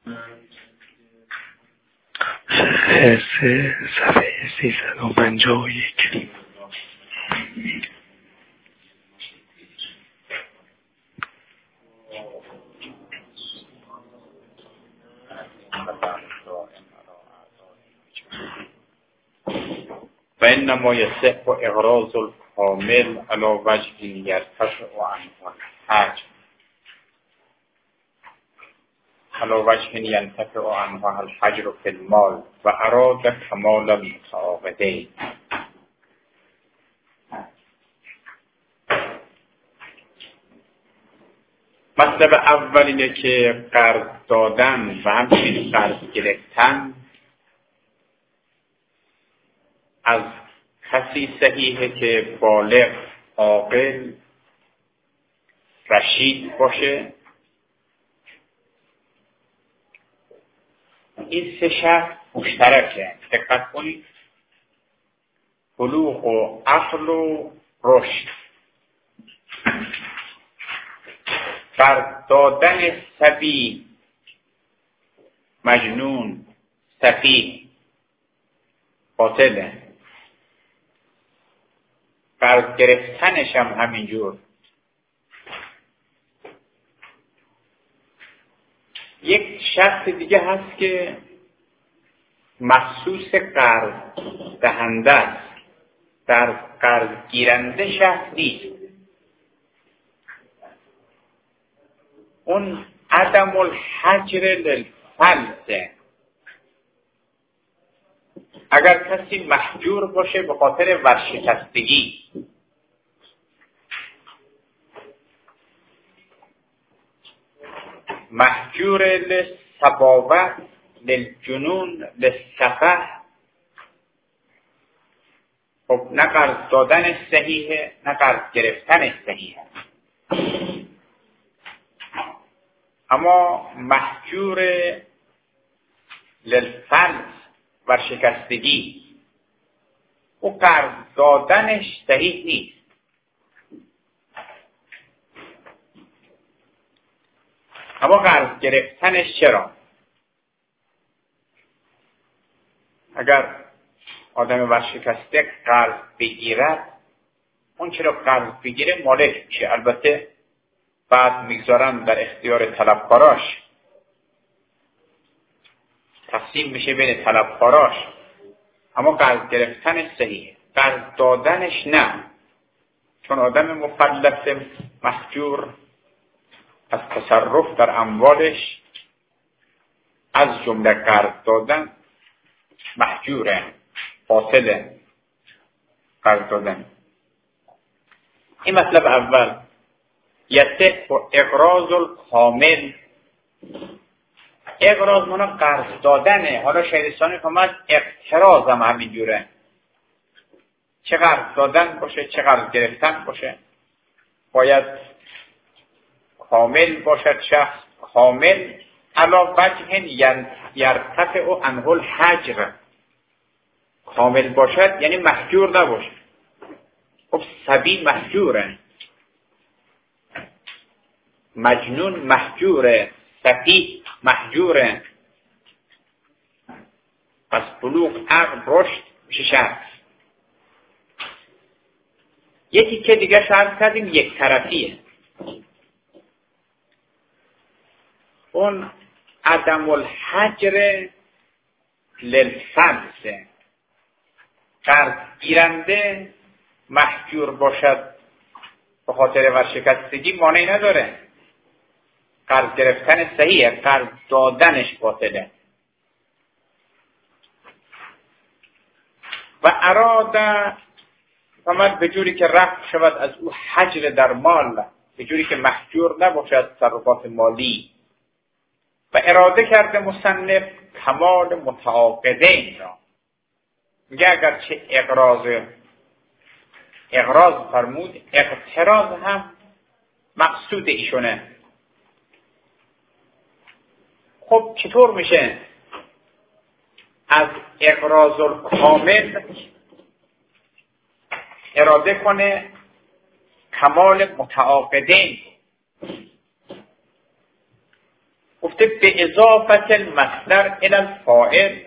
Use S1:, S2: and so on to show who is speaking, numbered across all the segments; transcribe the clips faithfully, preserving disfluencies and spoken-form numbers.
S1: سه صفحه سیصد و پنجاه و یک.
S2: و انما یصح اغراض الکامل علی وجه یرتفع عنه الحجر علی وجه ینتفع عنه الحجر فی المال و اراد کمال المتعاقدین. مطلب اول اینه که قرض دادن و همچنین قرض گرفتن از کسی صحیحه که بالغ، عاقل، رشید باشه. این سه شرط مشترکه. دقت کنید، بلوغ و عقل و رشد. قرض دادن صبی، مجنون، سفیه باطله. قرض گرفتنش هم همینجور. یک شرط دیگه هست که مخصوص قرض دهنده است، در قرض گیرنده شرط نیست. اون عدم الحجر للفلس. اگر کسی محجور باشه به خاطر ورشکستگی، محجور للصباوت، للجنون، للسفه، خب نه قرض دادن صحیحه نه قرض گرفتن صحیحه. اما محجور للفلس، ورشکستگی، او قرض دادنش صحیح نیست. اما قرض گرفتنش چرا؟ اگر آدم ورشکسته قرض بگیرد، اون چرا قرض بگیره مالک میشه. البته بعد میگذارن در اختیار طلبکاراش، تقسیم میشه بین طلبکاراش. اما قرض گرفتنش صحیحه، قرض دادنش نه. چون آدم مفلس محجور از تصرف در اموالش، از جمله قرض دادن، محجوره، باطله قرض دادن. این مطلب اول. یصح اقراض الکامل. اقراض مانا قرض دادنه. حالا شهرستانی فرمود اقتراض هم همینجوره، چه قرض دادن باشه چه قرض گرفتن باشه، باید کامل باشد. شخص کامل علی وجه یرتفع عنه الحجر. کامل باشد یعنی محجور نباشه. خب صبی محجوره، مجنون محجوره، سفیه محجوره. پس بلوغ، عقل، رشد میشه شرط. یه تیکه دیگه شرط کردیم یک طرفیه. اون عدم الحجر للفلس. قرض گیرنده محجور باشد به خاطر ورشکستگی مانعی نداره. قرض گرفتن صحیحه، قرض دادنش باطله. و اراده فقط به جوری که رفع شود از او حجر در مال، به جوری که محجور نباشد تصرفات مالی. و اراده کرده مصنف کمال متعاقدین را. میگه اگر چه اقراض اقراض فرمود، اقتراض هم مقصود ایشونه. خب چطور میشه از اقراض الکامل اراده کنه کمال متعاقدین؟ گفت گفته به اضافت المصدر الی الفاعل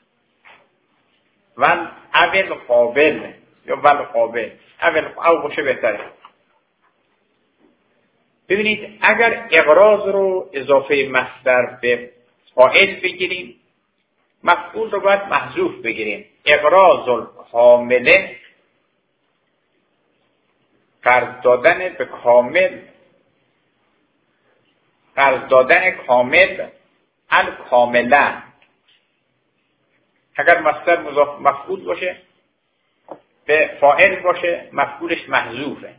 S2: و اول قابل یا ول قابل اول او باشه بهتره. ببینید اگر اغراض رو اضافه مصدر به فاعل بگیریم، مفعول رو باید محذوف بگیریم. اغراض الکامله، قرض دادن به کامل، قرض دادن کامل الکامله. اگر مصدر مضاف مفعول باشه به فاعل باشه، مفعولش محذوفه.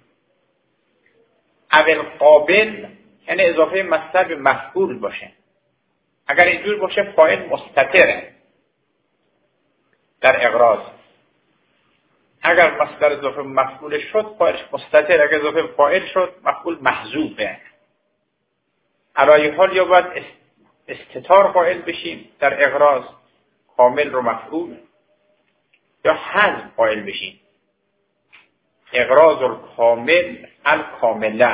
S2: اول قابل یعنی اضافه مصدر به مفعول باشه. اگر اینجور باشه فاعل مستتره در اغراض. اگر مصدر اضافه مفعول شد فاعلش مستتر، اگر اضافه فاعل شد مفعول محذوفه. علای حال یا باید استتار قائل بشیم در اغراض، کامل رو مفعول، یا حذف قائل بشیم، اغراض الکامل الکامله.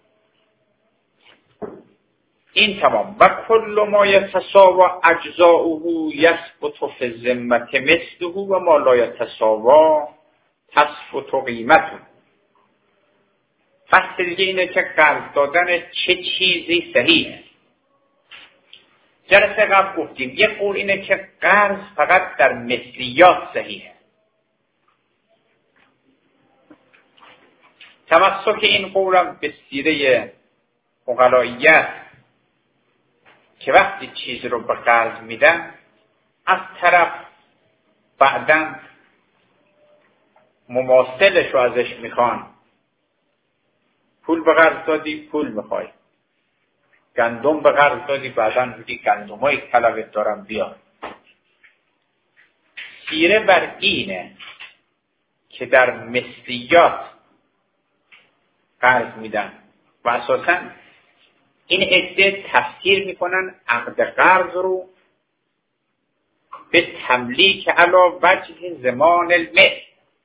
S2: این تمام. و کل ما یتساوی اجزاؤه یثبت فی الذمه مثله و ما لا یتساوی تثبت قیمته. بحث دیگه اینه که قرض دادن چه چیزی صحیحه. جلسه قبل گفتیم یه قول اینه که قرض فقط در مثلیات صحیحه. تمسک این قولم به سیره عقلاییت که وقتی چیز رو به قرض میدن از طرف بعداً مماثلش رو ازش میخوان. پول به قرض دادی پول میخوای، گندم به قرض دادی بعداً میگی گندمای طلبت دارم بیا. سیره بر اینه که در مثلیات قرض میدن و اساساً این عده تفسیر میکنن عقد قرض رو به تملیک علی وجه زمان المثل.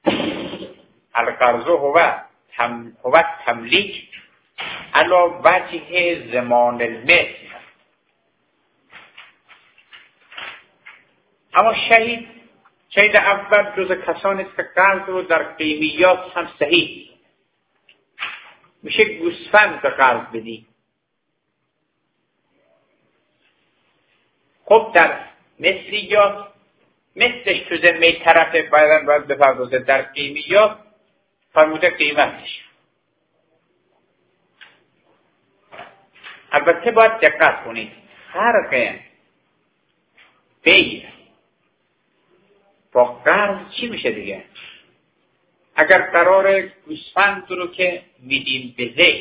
S2: القرض هو تم هو تملیک علی وجه زمان المثل. اما شهید شهید اول جز کسانی است که قرض رو در قیمیات هم صحیح میشه. گوسفند به قرض بدی، خب در مثلیات مثلش تو ذمه طرف باید باید بپردازه، در قیمیات فرموده قیمتش. البته باید دقت کنید فرق بیع با قرض چی میشه دیگه. اگر قرار گوسفند رو که میدیم به زید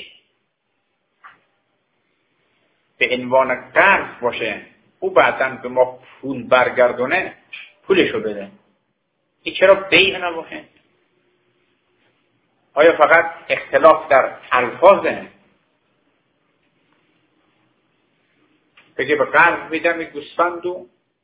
S2: به عنوان قرض باشه، او بعداً به ما پول برگردونه، پولشو بده، این چرا بیع نباشه؟ آیا فقط اختلاف در الفاظه؟ بگه به قرض میدم این گوسفندو،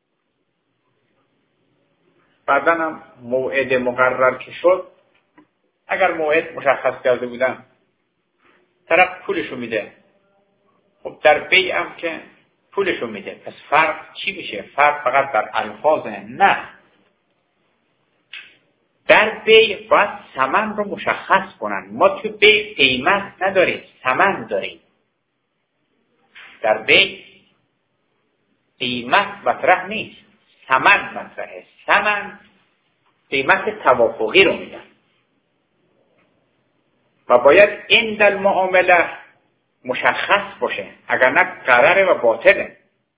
S2: بعداً هم موعد مقرر که شد، اگر موعد مشخص کرده بودن طرف پولشو میده، خب در بیع هم که پولشو میده. پس فرق چی میشه؟ فرق فقط در الفاظه؟ نه، در بیع باید ثمن رو مشخص کنن. ما تو بیع قیمت نداریم، ثمن داریم. در بیع قیمت مطرح نیست، ثمن مطرحه. ثمن قیمت توافقی رو میدن و باید این در معامله مشخص باشه، اگر نه قراره و باطله.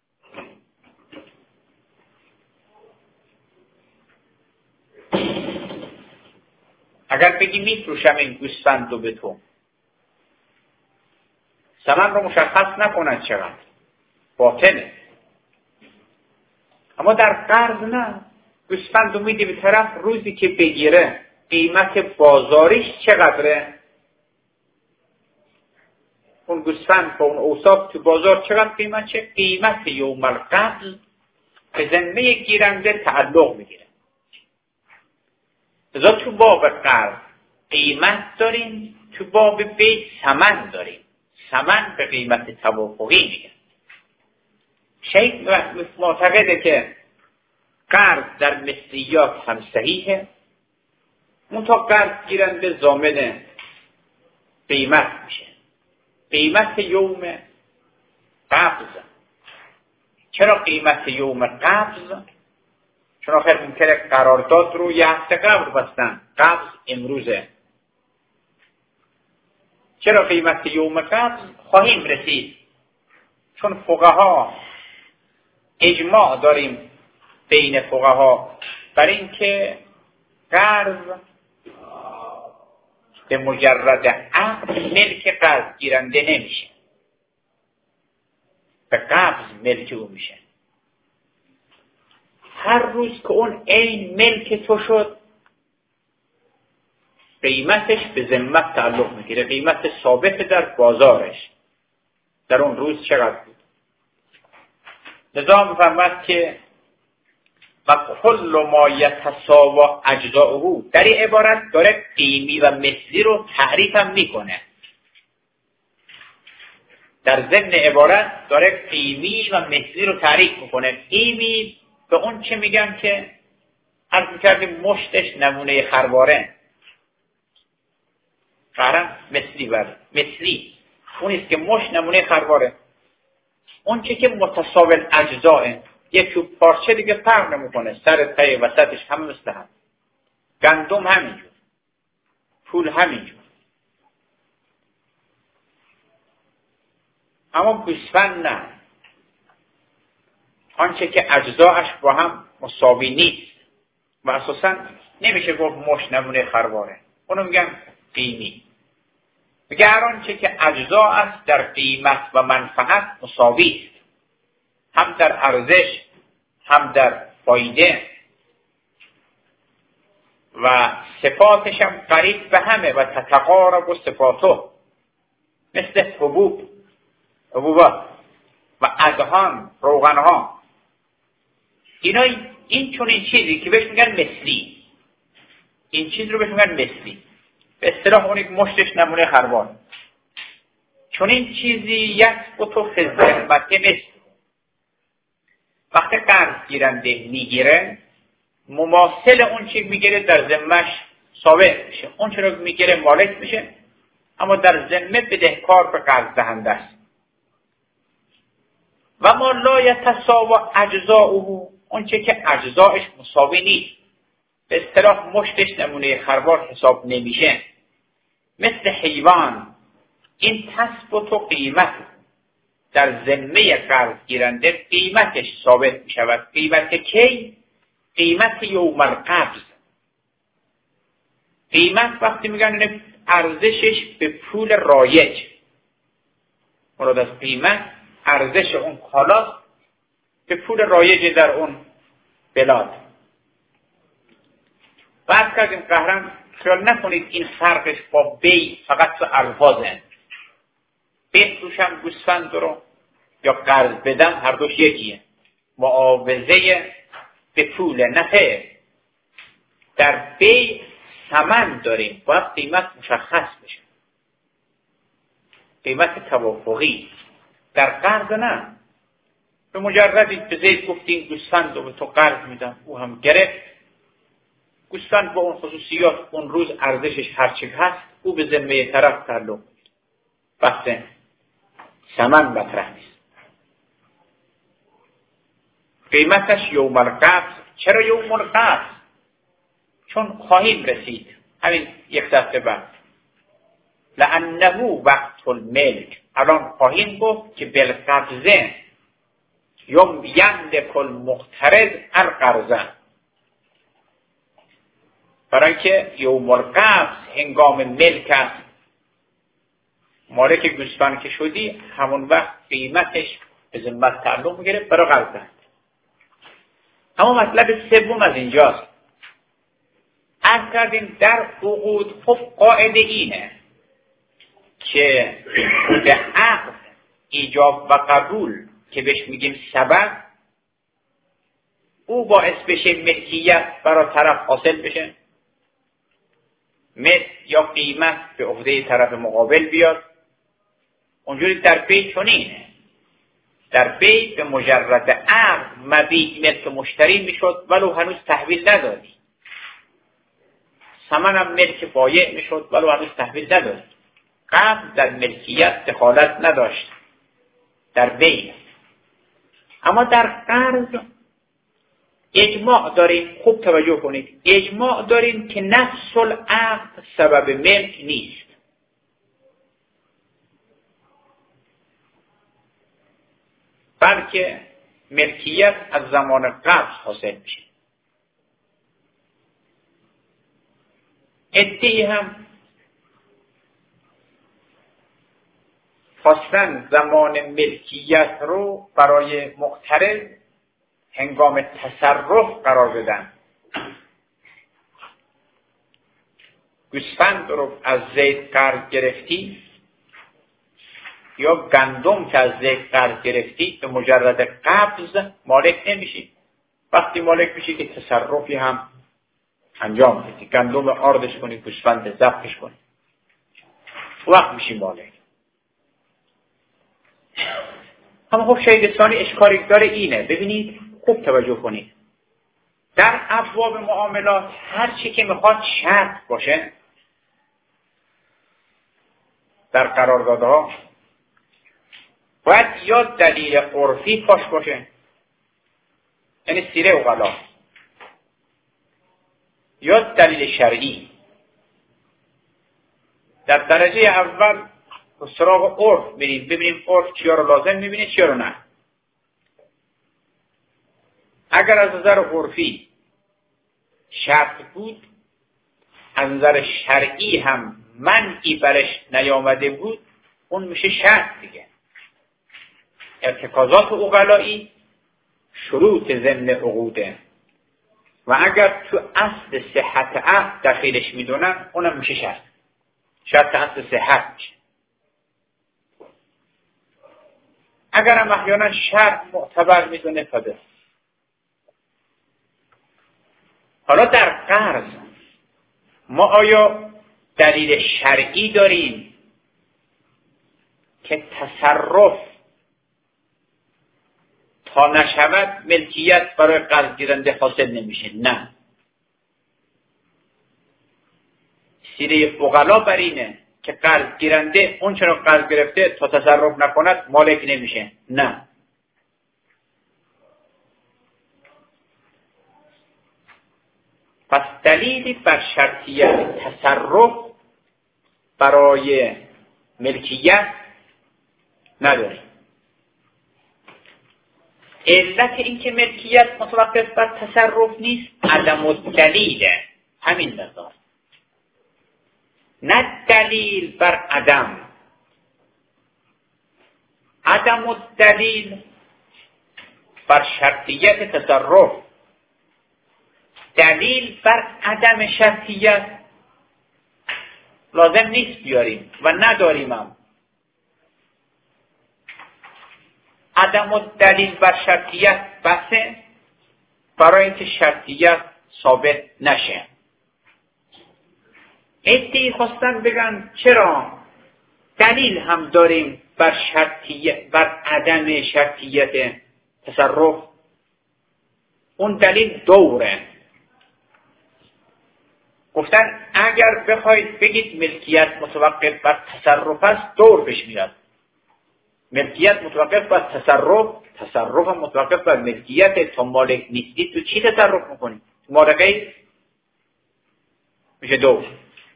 S2: اگر بگی میفروشم این گوسفند رو به تو، ثمن رو مشخص نکنن چقدر، باطله. اما در قرض نه، گوسفند رو میدی به طرف، روزی که بگیره قیمت بازاریش چقدره، اون گوسفند با اون اوصاف تو بازار چقدر قیمت چه، قیمت یوم القبض به ذمه گیرنده تعلق میگیره. لذا تو باب قرض قیمت داریم، تو باب بیع ثمن داریم. ثمن به قیمت توافقی میگن. شیخ معتقده که قرض در مثلیات هم صحیحه، منتها قرض گیرنده ضامن قیمت میشه، قیمت یوم قبض. چرا قیمت یوم قبض؟ چون آخر ممکنه قرارداد رو یه هفته قبل بستن، قبض امروزه. چرا قیمت یوم قبض؟ خواهیم رسید، چون فقها اجماع داریم بین فقها بر این که قرض به مجرد عقد ملک قرض گیرنده نمیشه، به قبض ملک او میشه. هر روز که اون عین ملک تو شد، قیمتش به ذمت تعلق میگیره، قیمت ثابت در بازارش در اون روز چقدر بود. لذا میفهمد که و کل ما یتساوا اجزاؤه، در این عبارت داره قیمی و مثلی رو تعریف هم میکنه. در ضمن عبارت داره قیمی و مثلی رو تعریف میکنه. قیمی به اون چه میگن که عرض میکردیم مشتش نمونه خرواره، قرم مثلی بر مثلی اونیست که مشت نمونه خرواره. اون چه که متساوی اجزاه، یک چوب پارچه دیگه فرق نمیکنه، سر ته وسطش همه مثل هم، گندم همینجور، پول همینجور. اما گوسفند نه، آنچه که اجزاش با هم مساوی نیست و اساسا نمیشه گفت مشت نمونه خرواره، اونو میگن قیمی. میگه هر آنچه که اجزا است در قیمت و منفعت مساوی است، هم در ارزش هم در فایده و صفاتش هم قریب به همه و تتقارب و صفاتو، مثل حبوب، حبوبات و ادهان، روغنها. اینا این چون این چیزی که بهش میگن مثلی، این چیز رو بهش میگن مثلی، به اصطلاح اون یک مشتش نمونه خروار. چون این چیزی یثبت فی الذمة مثل، وقتی قرض گیرنده میگیره مماثل اون چی میگیره در ذمه‌اش ثابت میشه، اون چی رو میگیره مالک میشه، اما در ذمه بدهکار به قرض دهنده است. و ما لا یتساوا اجزاؤه، اون چی که اجزاش مساوی نیست، به اصطلاح مشتش نمونه خروار حساب نمیشه، مثل حیوان، این تثبت و قیمت در ذمه قرض گیرنده قیمتش ثابت می شود. قیمت کی؟ قیمت یوم القبض. قیمت وقتی میگن ارزشش به پول رایج، مراد از قیمت ارزش اون کالا به پول رایج در اون بلاد. بعد کردیم قهرم خیال نکنید این فرقش با بی فقط تو الفاظه، بفروشم گوسفند رو یا قرض بدم هر دوش یکیه، معاوضه به پول نفع. در بی ثمن داریم، باید قیمت مشخص بشه، قیمت توافقی. در قرض نه، به مجردی به زید گفتیم گوسفند رو به تو قرض میدم، او هم گرفت گوسفند با اون خصوصیات اون روز ارزشش هرچی هست، او به ذمه طرف تعلق میگیره، بحث ثمن مطرح نیست. قیمتش یوم القبض. چرا یوم القبض؟ چون خواهیم رسید همین یک دفعه بعد، لانه وقت الملک، الان خواهیم گفت که بالقبضه یوم یملک المقترض القرض، برای که یوم القبض هنگام ملک است، مالک گوسفند که شدی همون وقت قیمتش به ذمت تعلق میگیره برای قرض. اما مطلب سوم از اینجاست. عرض کردیم در عقود خب قاعده اینه که به عقد ایجاب و قبول که بهش میگیم سبب، او باعث بشه ملکیت برای طرف حاصل بشه، مثل یا قیمت به عهده طرف مقابل بیاد. اونجوری در بی چنینه در بیع به مجرد عقد مبیع ملک مشتری میشد ولو هنوز تحویل ندادی. ثمن هم ملک بایع میشد ولو هنوز تحویل ندادی. قبل در ملکیت دخالت نداشت در بیع. اما در قرض اجماع داریم، خوب توجه کنید، اجماع داریم که نفس العقد سبب ملک نیست. بلکه ملکیت از زمان قبض حاصل میشه. عده‌ای هم خواستن زمان ملکیت رو برای مقترض هنگام تصرف قرار بدن. گوسفند رو از زید قرض گرفتی یا گندم که از زید قرض گرفتی به مجرد قبض مالک نمیشی. وقتی مالک میشی که تصرفی هم انجام بدی، گندم آردش کنی، گوسفند ذبحش کنی، وقت میشی مالک. اما خب شاید ثانی اشکالی داره اینه، ببینید خوب توجه کنید، در ابواب معاملات هر چی که میخواد شرط باشه در قراردادها باید یا دلیل عرفی پاش باشه، یعنی سیره اغلا، یا دلیل شرعی. در درجه اول سراغ عرف میریم ببینیم عرف چیا رو لازم میبینه چیا رو نه. اگر از نظر عرفی شرط بود، از نظر شرعی هم منعی برش نیامده بود، اون میشه شرط دیگه. ارتکازات عقلایی شروط ضمن عقوده و اگر تو اصل صحت عقد دخیلش میدونن اونم میشه شرط. شرط اصل صحت میشه. اگر هم احیانا شرط معتبر میدونه فده. حالا در قرض ما آیا دلیل شرعی داریم که تصرف تا نشود ملکیت برای قرض گیرنده حاصل نمیشه؟ نه. سیره فقلا بر اینه که قرض گیرنده اون چرا قرض گرفته تا تصرف نکند مالک نمیشه. نه. پس دلیلی بر شرطیت تصرف برای ملکیت نداریم. علت این که ملکیت متوقف بر تصرف نیست عدم الدلیله، همین مقدار، نه دلیل بر عدم. عدم الدلیل بر شرطیت تصرف، دلیل بر عدم شرطیت لازم نیست بیاریم و نداریم هم. عدم الدلیل بر شرطیت بسه برای اینکه شرطیت ثابت نشه. عده‌ای خواستن بگن چرا دلیل هم داریم بر شرطیت، بر عدم شرطیت تصرف. اون دلیل دوره. گفتن اگر بخواید بگید ملکیت متوقف بر تصرف است، دور پیش میاد. ملکیت متوقف بر تصرف، تصرف هم متوقف بر ملکیت. تا مالک نیستی تو چی تصرف میکنی؟ مالکی میشه دور.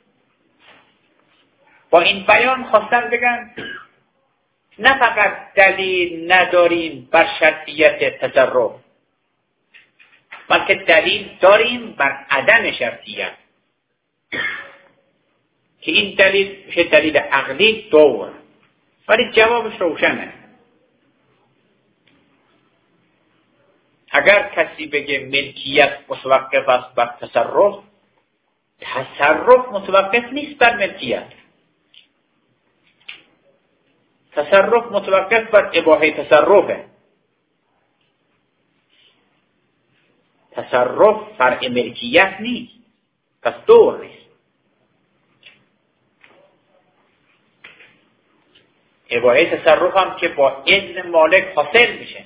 S2: با این بیان خواستن بگن نه فقط دلیل نداریم بر شرطیت تصرف، بلکه دلیل داریم بر عدم شرطیت، که این دلیل میشه دلیل عقلی دور. ولی جوابش روشنه. اگر کسی بگه ملکیت متوقف است بر تصرف، تصرف متوقف نیست بر ملکیت. تصرف متوقف بر اباحه تصرفه. تصرف فرع ملکیت نیست، پس دور نیست. اباحه تصرف هم که با اذن مالک حاصل میشه.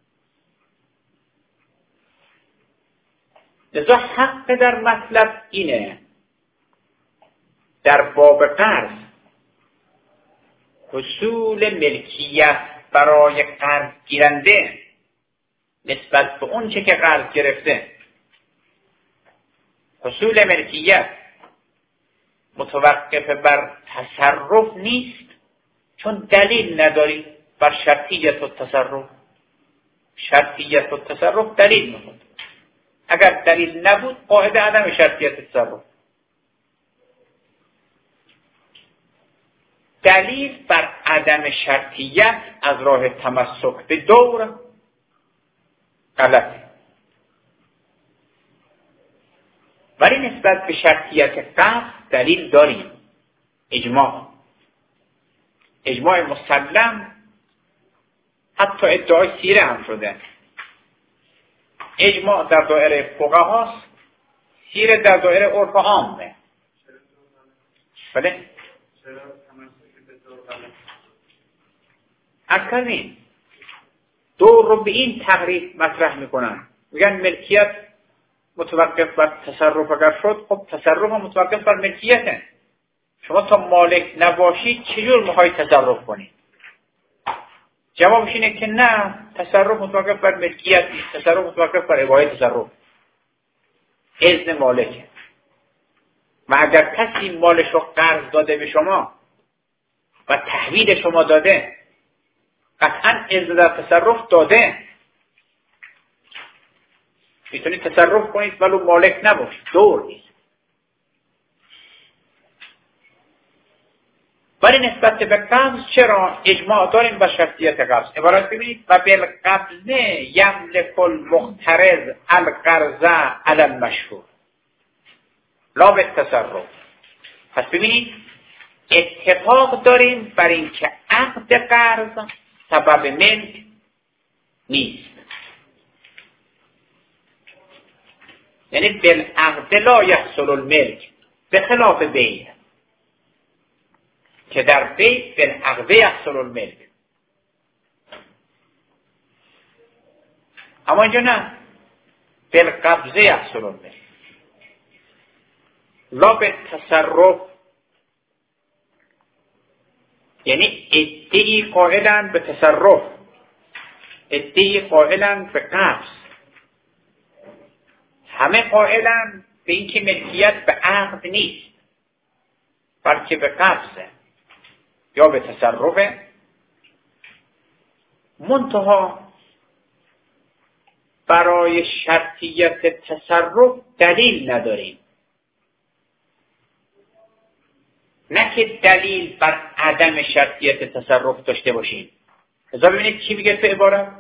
S2: لذا حق در مطلب اینه در باب قرض حصول ملکیت برای قرض گیرنده نسبت به اون چه که قرض گرفته، حصول ملکیت متوقف بر تصرف نیست، چون دلیل نداری بر شرطیت التصرف. شرطیت التصرف دلیل نبود. اگر دلیل نبود قاعده عدم شرطیت التصرف. دلیل بر عدم شرطیت از راه تمسک به دور غلطه، ولی نسبت به شرطیت قرض دلیل داریم. اجماع اجماع مسلم، حتی ادعای سیره هم شده. اجماع در دایره فقهاست، سیره در دایره عرف عامه. بله اکنون دور رو به این تقریب مطرح میکنن، میگن ملکیت متوقف بر تصرف اگر شد، خب تصرف هم متوقف بر ملکیته. شما تا مالک نباشید چجور میخواید تصرف کنید؟ جوابش اینه که نه، تصرف متوقف بر ملکیت نیست، تصرف متوقف بر اباحه تصرف، اذن مالکه. و اگر کسی مالش رو قرض داده به شما و تحویل شما داده، قطعا اذن در تصرف داده، میتونید تصرف کنید ولو مالک نباشید، دور نیست. ولی نسبت به قبض چرا اجماع داریم به شرطیت قبض؟ عبارت ببینید و بالقبض یملک المقترض القرض علی المشهور لا بالتصرف. پس ببینید اتفاق داریم بر این که عقد قرض سبب ملک نیست، یعنی بالعقد لا یحصل الملک، به خلاف بیع که در بیع بالعقد یحصل الملک. اما اینجا نه، بالقبض یحصل الملک لا بالتصرف. یعنی ادعی قائلن به تصرف، ادعی قائلن به قبض، همه قائلن به اینکه ملکیت به عقد نیست بلکه به قبضه یا به تصرفه. منتها برای شرطیت تصرف دلیل نداریم، نه که دلیل بر عدم شرطیت تصرف داشته باشیم. لذا ببینید چی میگه تو عبارت،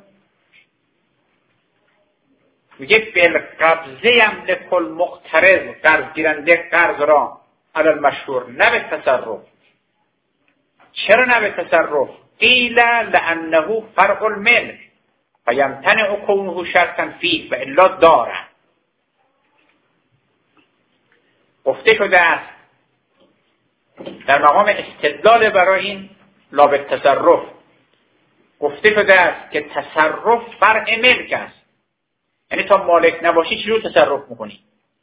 S2: میگه بالقبض یملک المقترض، قرض گیرنده قرض را علی المشهور، نه به تصرف. چرا نه به تصرف؟ قیل لانه فرع الملک فیمتنع کونه شرطا فیه و الا داره. گفته شده است در مقام استدلال برای این لا به تصرف، گفته شده است که تصرف فرع ملک است، یعنی تا مالک نباشی چجور تصرف میکنی؟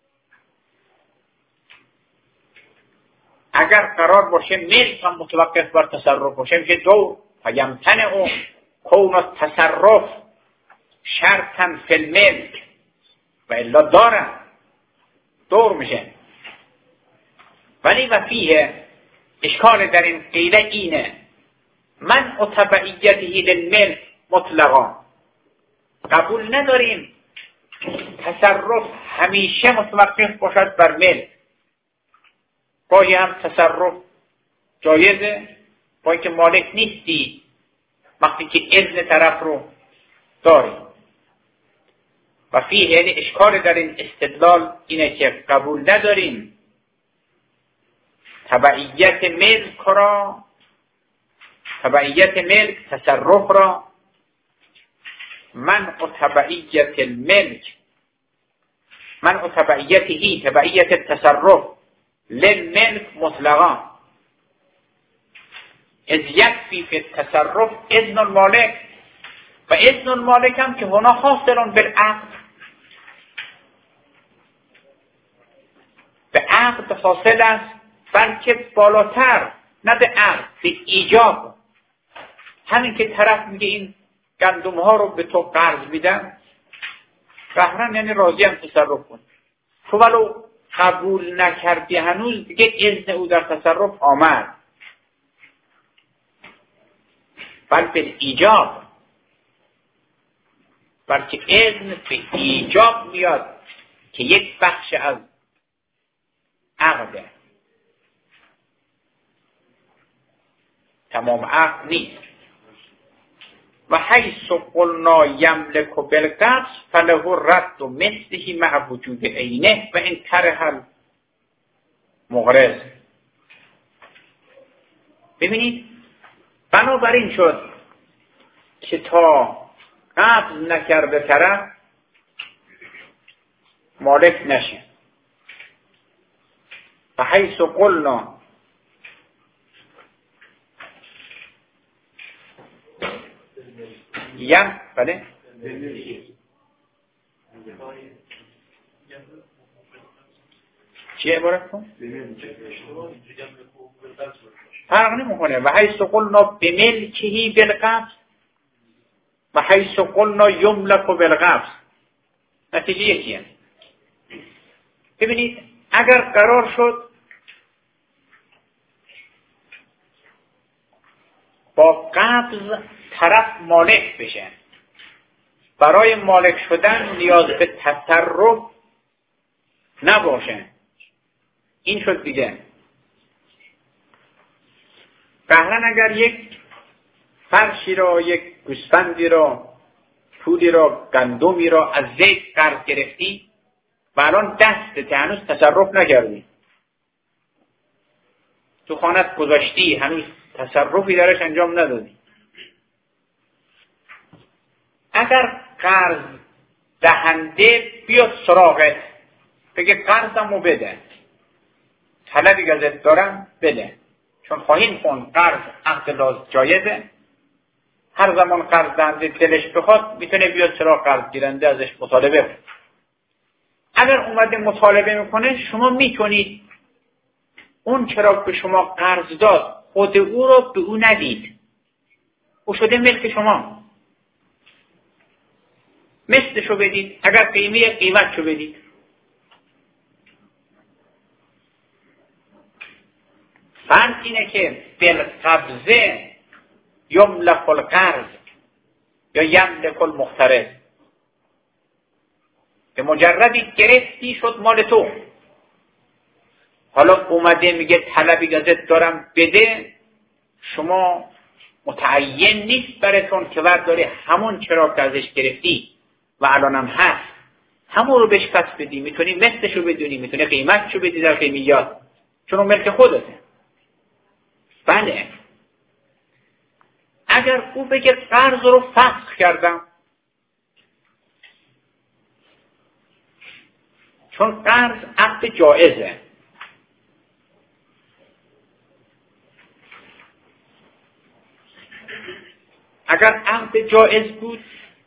S2: اگر قرار باشه ملک هم متوقف بر تصرف باشه میشه دور، فیمتنع او کون تصرف شرطا فی الملک و الا داره، دور میشه. ولی و فیه اشکال در این قیله اینه من اتبعیته للملک مطلقا، قبول نداریم تصرف همیشه متوقف باشد بر ملک. گاهی هم تصرف جایزه با اینکه مالک نیستی، وقتی که اذن طرف رو داری. و فیه یعنی اشکال در این استدلال اینه که قبول نداریم تبعیت ملک را، تبعیت ملک تصرف را، من تبعیت الملک، من تبعیته تبعیت التصرف للملک مطلقا. از یکفی فی التصرف اذن المالک و اذن المالک هم که هنا حاصل بالعقد، به عقد حاصل است، بلکه بالاتر، نه به عقد، به ایجاب. همین که طرف میگه این گندم ها رو به تو قرض میدم، قهرن یعنی راضی هم تصرف کن، تو ولو قبول نکردی هنوز دیگه اذن او در تصرف آمد، بل به ایجاب، بلکه اذن به ایجاب میاد که یک بخش از عقده، تمام عقد نیست. و حیث قلنا یملک بالقبض فله رد و مثله مع وجود عینه و ان طرح المقرض. ببینید بنابراین شد که تا قبض نکرده طرف مالک نشه. و حیث قلنا یم بله چیه عبارت کن؟ فرق نمیکنه. و حیث قلنا بملکهی بالقبض و حیث قلنا یملک بالقبض نتیجه یکیه. ببینید اگر قرار شد با قبض طرف مالک بشه، برای مالک شدن نیاز به تصرف نباشه، این شد دیگه. قهرن اگر یک فرشی را، یک گوسفندی را، پولی را، گندمی را از زید قرض گرفتی و الان دستت هنوز تصرف نکردی، تو خانت گذاشتی هنوز تصرفی درش انجام ندادی، اگر قرض دهنده بیاد سراغت بگه قرضمو بده، طلبی ازت دارم بده، چون خواهیم خون قرض عقد لاز جایزه، هر زمان قرض دهنده دلش بخواد میتونه بیاد سراغ قرض گیرنده ازش مطالبه کنه. اگر اومده مطالبه میکنه شما میتونید اون چرا به شما قرض داد خود او رو به او ندید، او شده ملک شما، مثلشو بدید، اگر قیمه قیمتشو بدید. فرض اینه که بالقبضه یملک القرض یا یملک المقترض، به مجردی گرفتی شد مال تو، حالا اومده میگه طلبی ازت دارم بده، شما متعین نیست براتون که ورداری همون چرا که ازش گرفتی و الانم هست همون رو بهش پس بدی، میتونی مثلشو بدونی، میتونی قیمتشو بدی در قیمیات، چون اون ملک خودته. بله اگر او بگه قرض رو فسخ کردم، چون قرض عقد جایزه، اگر عقد جایز بود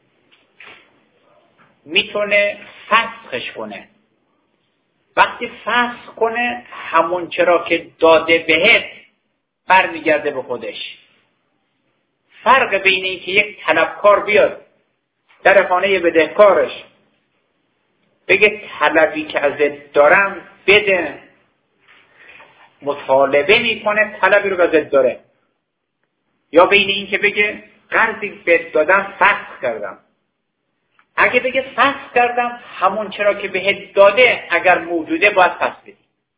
S2: میتونه فسخش کنه، وقتی فسخ کنه همون چرا که داده بهت برمیگرده به خودش. فرق بین این که یک طلبکار بیاد در خانه بدهکارش بگه طلبی که ازت دارم بده، مطالبه میکنه طلبی رو ازت داره، یا بین این که بگه قرضی بهت دادم فسخ کردم. اگه بگه فسخ کردم همون چرا که بهت داده اگر موجوده باید پس بدی،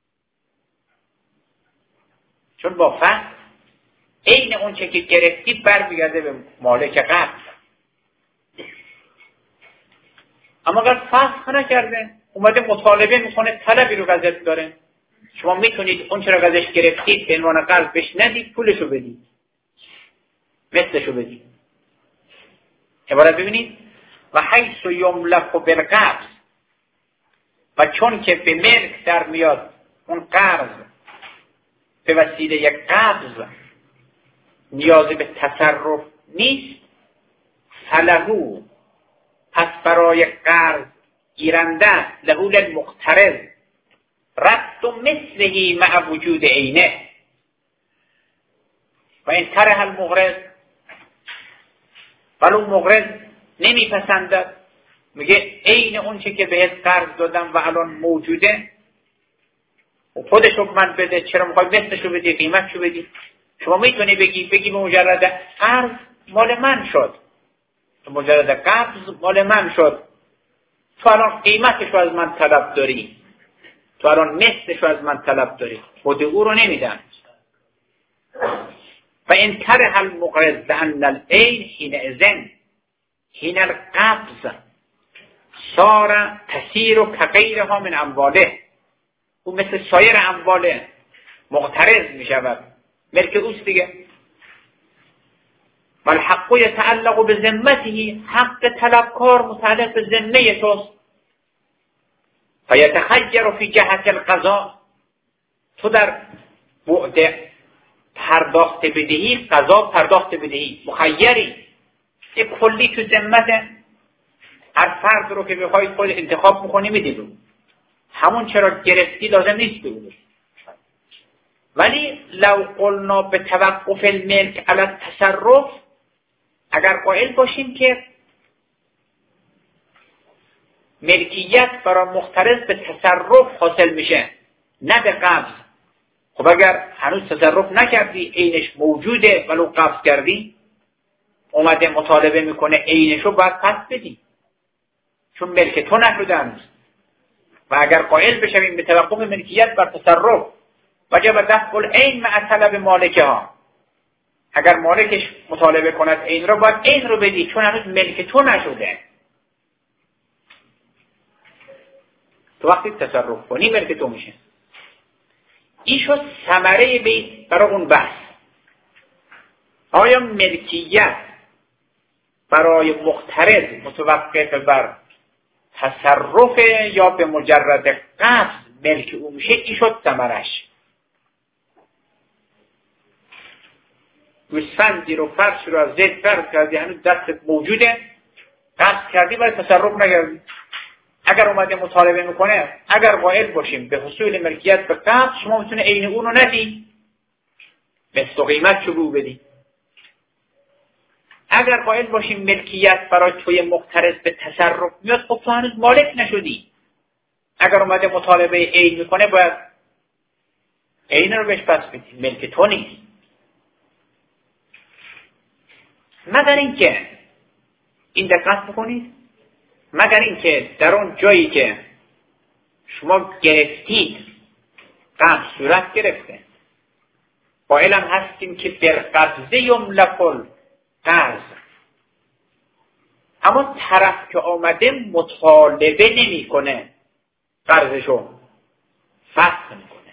S2: چون با فسخ این اون چه که گرفتی برمیگرده به مالک قبل. اما اگر فسخ نکرده اومده مطالبه میکنه طلبی رو ازت داره، شما میتونید اون چرا ازش گرفتید به عنوان قرض بهش ندید، پولشو بدید، مثلشو بدید. عبارت ببینید و حیث یملک بالقبض، و چون که به ملک در میاد اون قرض به وسیله یک قبض نیازی به تصرف نیست، فلهو، پس برای قرض گیرنده لهو للمقترض رد مثلهی مع وجود عینه و این طرح المقرض، ولو مقرض نمیپسندد، میگه عین اون چه که بهت قرض دادم و الان موجوده و خودشو من بده، چرا میخوای مثلشو بدی، قیمتشو بدی؟ شما میتونی بگی بگی به مجرد قرض مال من شد، به مجرد قبض مال من شد، تو الان قیمتشو از من طلب داری، تو الان مثلشو از من طلب داری، خود او رو نمیدم. و این طرح المقرض لأن العین حینئذ حین القبض صار تسیر کغیرها من امواله، او مثل سایر اموال مقترض می شود، ملک اوست دیگه. و الحق یتعلق بذمته، حق طلبکار متعلق به ذمه توست. فیتخیر فی جهت القضاء، تو در بعد پرداخت بدهی، قضا پرداخت بدهی مخیری، یک کلی تو ذمته، هر فرد رو که بخوای خود انتخاب میکنی میدی رو، همون چرا گرفتی لازم نیست بگو. ولی لو قلنا به توقف الملک علی التصرف، اگر قائل باشیم که ملکیت برای مقترض به تصرف حاصل میشه نه به قبض، خب اگر هنوز تصرف نکردی عینش موجوده ولو قبض کردی، اومده مطالبه میکنه عینشو باید پس بدی چون ملک تو نشده هنوز. و اگر قائل بشویم به توقف ملکیت بر تصرف وجب دفع العین مع طلب مالکه ها، اگر مالکش مطالبه کند عین رو باید عین رو بدی چون هنوز ملک تو نشده. تو وقتی تصرف کنی ملک تو میشه. این شد ثمره بیت برای اون بحث. آیا ملکیت برای مقترض متوقف بر تصرف یا به مجرد قبض ملک او میشه؟ این شد ثمرش. گوسفندی رو فرش رو از زید فرض کردی، هنوز دستت موجوده، قبض کردی ولی تصرف نکردی. اگر اومده مطالبه میکنه، اگر قائل باشیم به حصول ملکیت به قبض، شما میتونه عین اون رو ندی، مثل قیمت شو رو بدی. اگر قائل باشیم ملکیت برای توی مقترض به تصرف میاد، خب تو هنوز مالک نشدی. اگر اومده مطالبه عین میکنه باید عین رو بهش پس بدی، ملک تو نیست. مگر اینکه این دقت بکنید، مگر اینکه در اون جایی که شما گرفتید قبض صورت گرفته، قائلم هستیم که در قبضه یملک القرض، اما طرف که آمده مطالبه نمی کنه قرضشو، فسخ میکنه.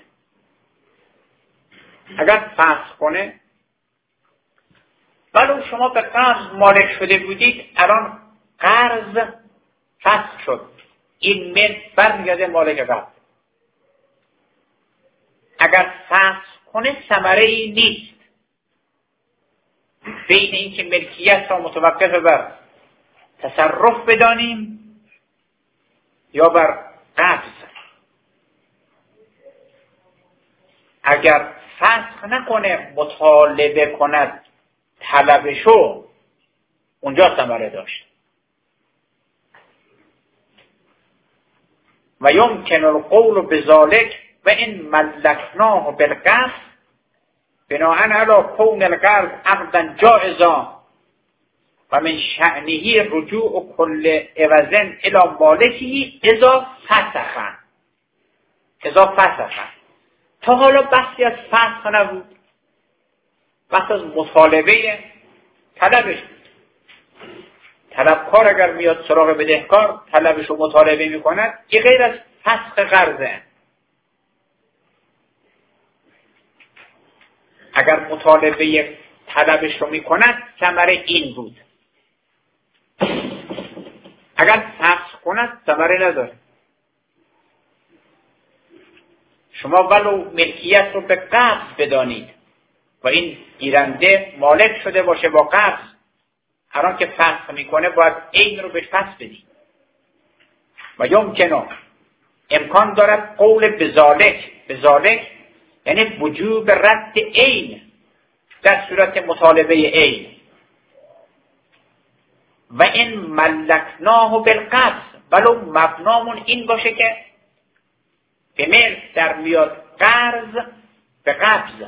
S2: اگر فسخ کنه، ولو شما به قرض مالک شده بودید، الان قرض فسخ شد، این ملک برمیگرده مالک قبض. اگر فسخ کنه ثمره ای نیست بین این که ملکیت را متوقف بر تصرف بدانیم یا بر قبض. اگر فسخ نکنه مطالبه کند طلبشو، اونجا ثمره داشت. و یمکن القول بذالک و این ملکناه بالقبض بناء علی کون القرض عقدا جائزا و من شأنه رجوع کل عوضن الی مالکه اذا فسخ. اذا فسخ تا حالا بحثی از فسخ نبود، بحث از مطالبه طلبش. طلبکار اگر میاد سراغ بدهکار طلبش رو مطالبه میکند، این غیر از فسخ قرضه. اگر مطالبه طلبش رو میکند ثمره این بود، اگر فسخ کند ثمره نداره. شما ولو ملکیت رو به قبض بدانید، و این گیرنده مالک شده باشه با قبض، هر آن که فسخ میکنه باید عین رو بهش پس بدی. و یمکنه امکان دارد قول بذالک، بذالک یعنی وجوب رد عین در صورت مطالبه عین. و این ملکناه بالقبض، ولو مبنامون این باشه که به ملک در میاد قرض به قبض.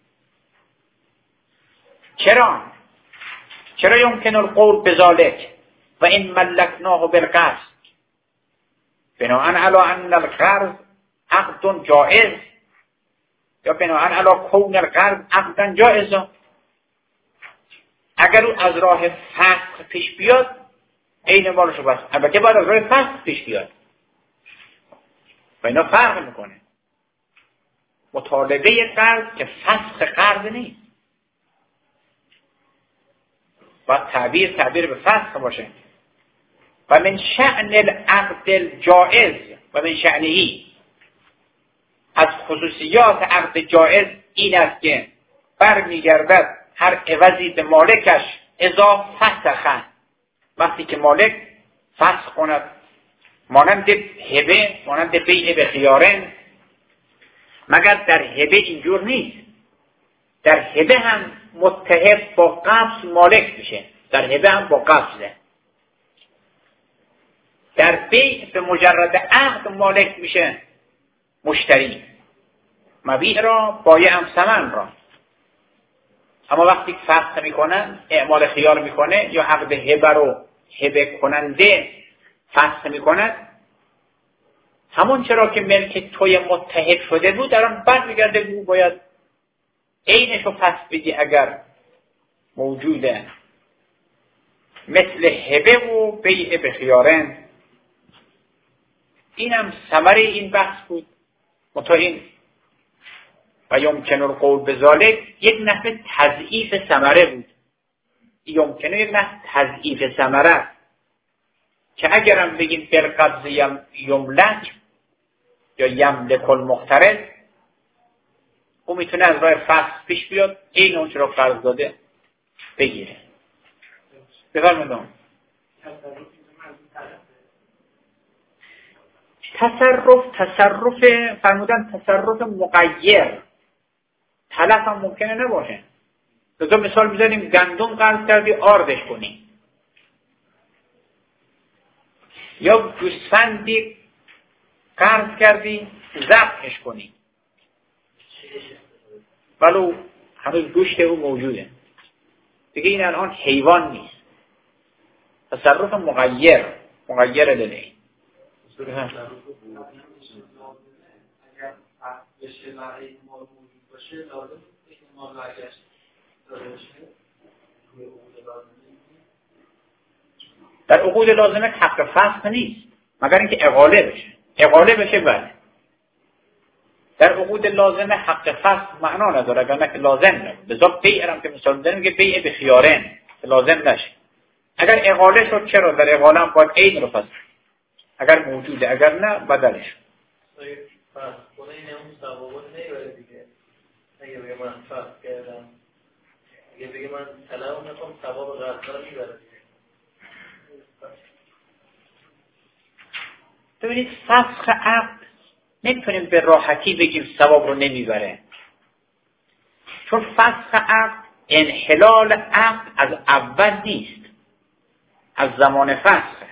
S2: چرا؟ چرا یمکن القول بذالک و این ملکناه بالقبض؟ بناءً علی ان القرض عقد جائز، یا بناءً علی کون القرض عقدا جائزا. اگر او از راه فسخ پیش بیاد عین مالشو بس، البته باید از راه فسخ پیش بیاد و اینا فرق میکنه. مطالبه قرض که فسخ قرض نیست، باید تعبیر تعبیر به فسخ باشه. و من شأن العقد الجائز و من شأنهی، از خصوصیات عقد جائز این است که برمیگردد هر عوضی به مالکش اذا فسخ، وقتی که مالک فسخ کند، مانند هبه، مانند بیع به خیارن. مگر در هبه اینجور نیست، در هبه هم متحب با قبض مالک میشه، در هبه هم با قبضه. در بیع به مجرد عقد مالک میشه مشتری، مبیع را بایع هم ثمن را. اما وقتی فسخ میکنن، اعمال خیار میکنه یا عقد هبه رو هبه کننده فسخ میکند، همون چرا که ملک توی متحد شده بود در آن بر میگرده بود، باید عینش رو پس بدی اگر موجوده، مثل هبه و بیع به خیارن. اینم ثمره این بحث بود. متا این و یمکن القول بذالک یک نحو تضعیف ثمره بود. یمکنه یک نحو تضعیف ثمره که اگرم بگیم بالقبض یملک یا یملک المقترض، او میتونه از راه فسخ پیش بیاد، این اون چرا قرض داده بگیره. بفرمایید. تصرف تصرف فرمودن تصرف مغیر، تلف هم ممکنه نباشه. لذا مثال میزنیم گندم قرض کردی آردش کنی، یا گوسفندی قرض کردی ذبحش کنی ولو هنوز گوشت او موجوده، دیگه این الان حیوان نیست. تصرف مغیر، مغیر لدهی.
S3: اگر بشه برای ما موجود باشه لازم که ما برگشت داده بشه روی عقود لازمه.
S2: در عقود لازمه حق فسخ نیست مگر اینکه اقاله بشه. اقاله بشه بله. در عقود لازمه حق فسخ معنا نداره اگر نه که لازم نبود. بذار بیع هم که مثال میزنیم که بیع به خیارن لازم نشه. اگر اقاله شد چرا؟ در اقاله هم باید عین رو پس اگر موجوده، اگر نه بدلش.
S3: فرق کنه این همون ثوابات نیبره دیگه. اگه بگه من فرق کردم، اگه بگه من طلب نکنم ثواب قرضدار میبره دیگه.
S2: ببینید فسخ عقد نمیتونیم به راحتی بگیم ثواب رو نمیبره، چون فسخ عقد انحلال عقد از اول نیست، از زمان فسخ.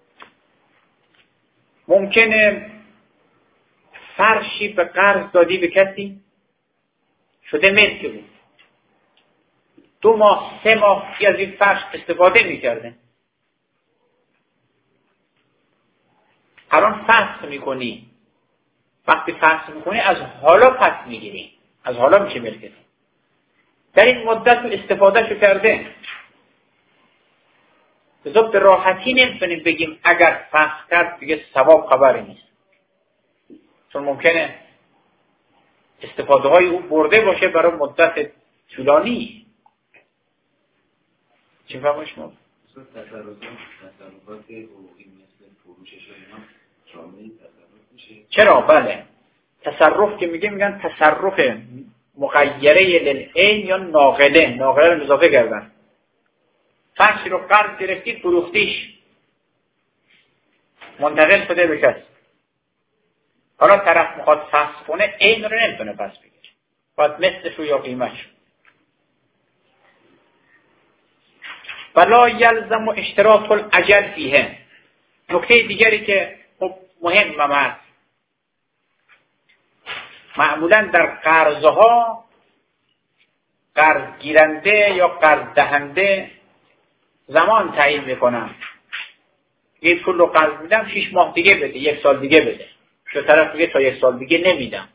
S2: ممکنه فرشی به قرض دادی به کسی شده ملک بود، دو ماه سه ماه از این فرش استفاده میکرده، الان فسخ میکنی. وقتی فسخ میکنی از حالا پس میگیری، از حالا میشه ملکت. در این مدت رو استفاده شو کرده. لذا به راحتی نمیتونیم بگیم اگر فسخ کرد دیگه ثواب خبری نیست، چون ممکنه استفاده های او برده باشه برای مدت طولانی. چی فهمش ما؟
S4: تصرفات حقوقی مثل فروشش و اینا شامل تصرف میشه؟
S2: چرا؟ بله. تصرف که میگه میگن تصرف مغیره للعین یا ناقله، ناقله رو اضافه کردن. فرشی رو قرض گرفتید فروختیش، منتقل شده به کس. حالا طرف میخواد فسخ کنه، عین رو نمیتونه پس بگیره، باید مثلش رو یا قیمتش. ولا یلزم و اشتراط الاجل فیه. نکته دیگری که خب مهم است، معمولا در قرضها قرض گیرنده یا قرض دهنده زمان تعیین میکنن. یه پول رو قرض میدم شش ماه دیگه بده، یک سال دیگه بده. شو طرف میگه تا یک سال دیگه نمیدم.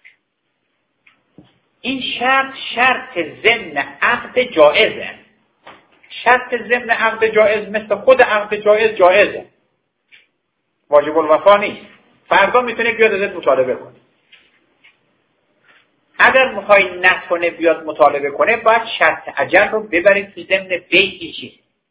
S2: این شرط شرط ضمن عقد جائزه. شرط ضمن عقد جائز مثل خود عقد جائز جائزه، واجب الوفا نیست. فردا میتونه بیاد ازت مطالبه کنه. اگر میخوای نکنه بیاد مطالبه کنه، باید شرط اجل رو ببرید تو ضمن بیعی چیز.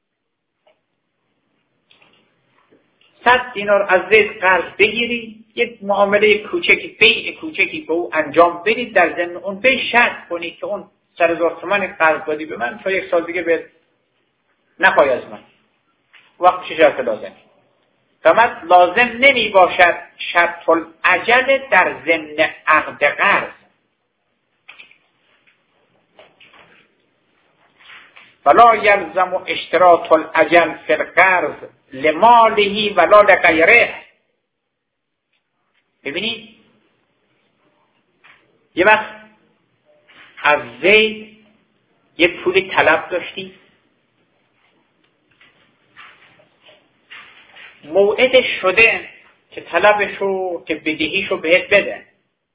S2: صد دینار از زید قرض بگیری، یک معامله کوچکی، بیع کوچکی به او انجام بدید، در ضمن اون بیع شرط کنید که اون سر هزار تومان قرض دادی به من، تا یک سال دیگه به نخوای از من. وقت چه شرط لازم؟ فقط لازم نمی باشد شرط الاجل در ضمن عقد قرض. ولا یلزم اشتراط الاجل فی القرض لماله ولا لغیره. ببینید یه وقت از زید یه پول طلب داشتی، موعدش شده که طلبشو که بدهیشو بهت بده.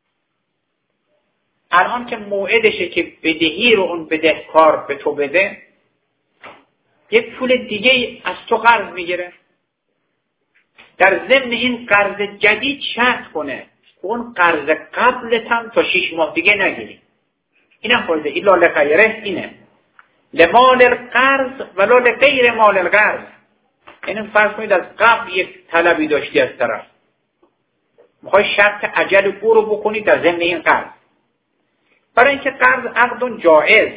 S2: الان که موعدشه که بدهی رو اون بدهکار به تو بده، یه پول دیگه از تو قرض میگیره. در ضمن این قرض جدید شرط کنه اون قرض قبلت هم تا شش ماه دیگه نگیری. اینم فایده ایلا لغیره اینه. لمال القرض ولا لغیر مال القرض. یعنی فرض کنید از قبل یک طلبی داشتی از طرف، میخوای شرط اجل او رو بکنی در ضمن این قرض. برای اینکه قرض عقد جائز،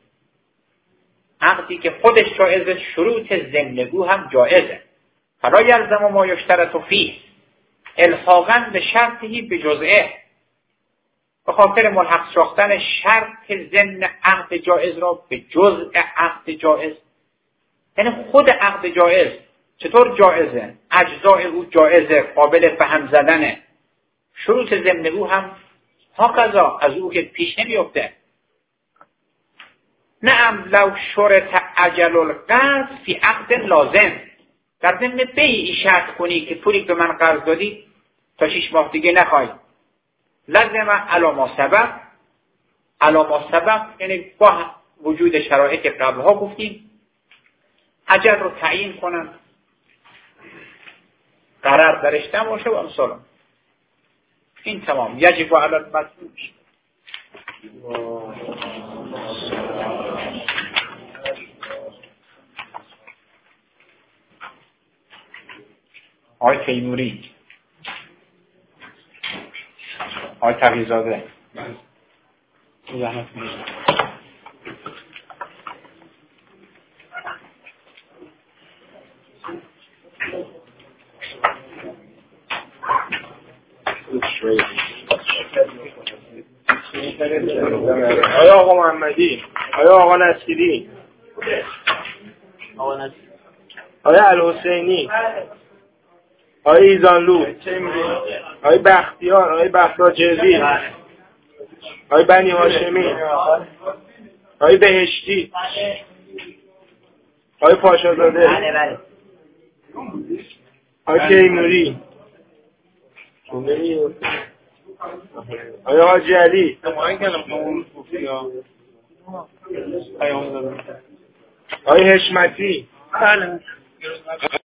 S2: عقدی که خودش جائزه، شروط ضمنگو هم جائزه. فلا یلزم ما یشترط فیه الحاقا به شرطی به جزئه. به خاطر ملحق ساختن شرط ضمن عقد جائز را به جزء عقد جائز، یعنی خود عقد جائز چطور جائزه؟ اجزای او جائزه، قابل فهم زدنه، شروط ضمنگو هم هاکذا از او که پیش نمیفته. نعم لو شرط اجل القرض فی عقد لازم. در ضمن بیعی شرط کنی که پولی به من قرض دادی تا شش ماه دیگه نخوای. لازم علاما سبب. علاما سبب یعنی با وجود شرایط قبلها گفتیم اجل رو تعیین کنن، قرار درش نباشه و امثال. این تمام. یجب علی المسئول. آقای تیموری، آقای تقی‌زاده، زحمت می‌کشید.
S5: آیا آقا محمدی، آیا آقا نصیری،
S3: آقا نصیری،
S5: آیا الحسینی، آیا ایزانلو، آیا بختیار، آیا بختاجردی، آیا بنی هاشمی، آیا بهشتی، آیا پاشازاده، آیا تیموری، آیا حاجی علی، آیا حشمتی،